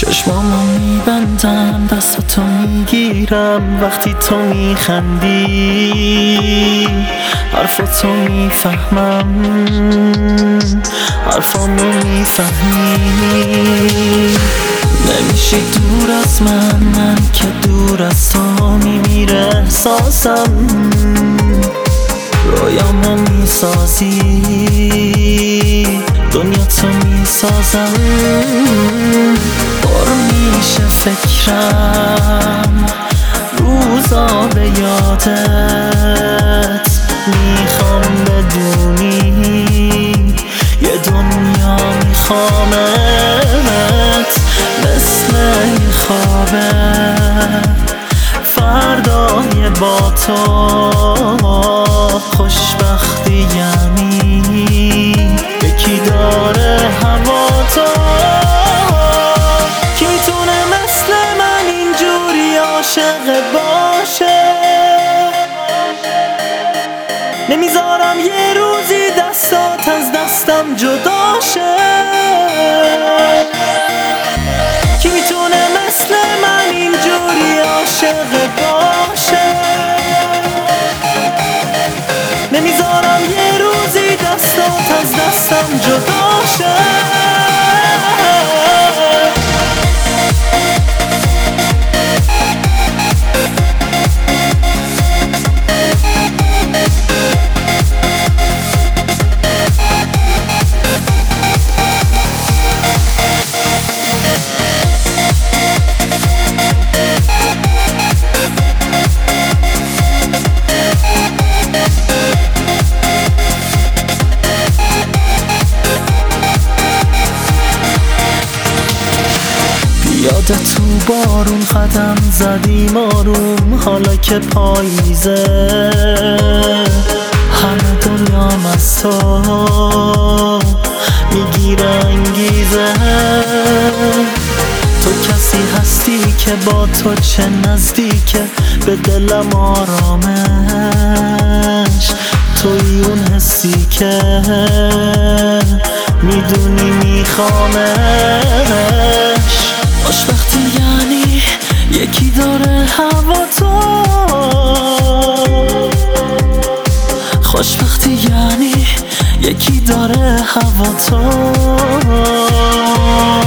چشمامو میبندم، دستاتو میگیرم وقتی تو میخندی، حرفاتو میفهمم، حرفامو میفهمی. نمیشی دور از من که دور از تو میمیره احساسم. رویامو میسازی، دنیا تو میسازم. پر میشه فکرم روزا به یادت. میخوام بدونی یه دنیا میخوامت، مثل یه خوابه فردای با تو. خوشبختی یعنی یکی داره هوا تو. کی میتونه مثل من اینجوری عاشق باشه؟ نمیذارم یه روزی دستات از دستم جدا شه. کی میتونه مثل من اینجوری عاشق باشه؟ نمیذارم یه روزی دستات از دستم جدا شه. یادت تو بارون قدم زدیم آروم، حالا که پاییزه همه دنیام از تو میگیره انگیزه. تو کسی هستی که با تو چه نزدیکه به دلم آرامش. توی اون حسی که میدونی میخوامش. خوشبختی یعنی یکی داره هوا تو. خوشبختی یعنی یکی داره هوا تو.